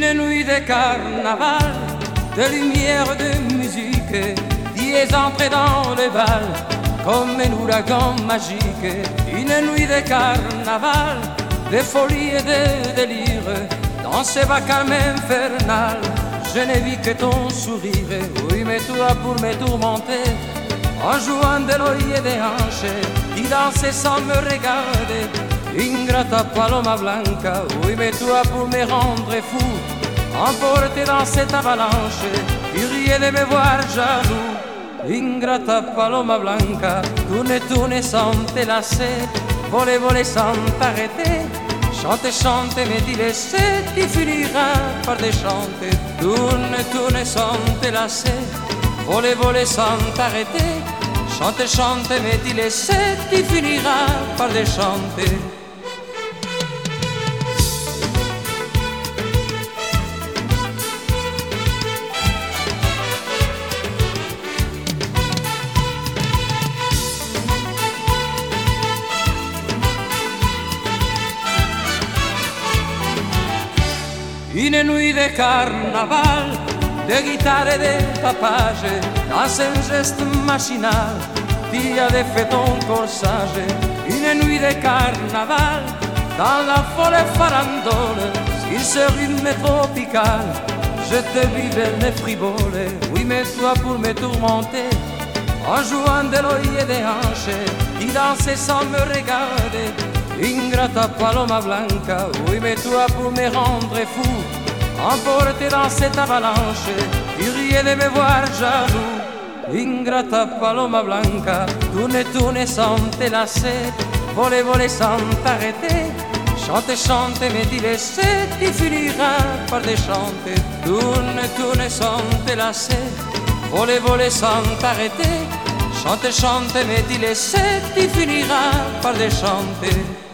Une nuit de carnaval, de lumière, de musique, qui est entré dans le bal comme un ouragan magique. Une nuit de carnaval, de folie et de délire, dans ce vacarme infernal, je n'ai vu que ton sourire. Oui, mais toi pour me tourmenter, en jouant de l'oeil et des hanches, qui dansait sans me regarder. Ingrata paloma blanca, oui, mais toi pour me rendre fou, emporté dans cette avalanche, curieux de me voir jaloux. Ingrata paloma blanca, tourne, tourne sans te lasser, voler, voler sans t'arrêter, chante, chante, mais dis laisser, tu finiras par déchanter. Tourne, tourne sans te lasser, voler, voler sans t'arrêter, chante, chante, mais dis laisser, tu finiras par déchanter. Une nuit de carnaval, de guitare et de tapage, dans un geste machinal, tu avais fait ton corsage. Une nuit de carnaval, dans la folle farandole, sur ce rythme tropical, je te vivais les frivoles. Oui, mais toi pour me tourmenter, en jouant de l'oeil et des hanches, tu dansais sans me regarder. Ingrata paloma blanca, oui, mais toi pour me rendre fou, emporté dans cette avalanche, curieux de me voir jaloux. Ingrata paloma blanca, tourne, tourne sans te lasser, voler, voler sans t'arrêter, chante, chante, mais dis laisser, tu finiras par déchanter. Tourne, tourne sans te lasser, voler, voler sans t'arrêter, chante, chante, mais dis laisser, tu finiras par déchanter.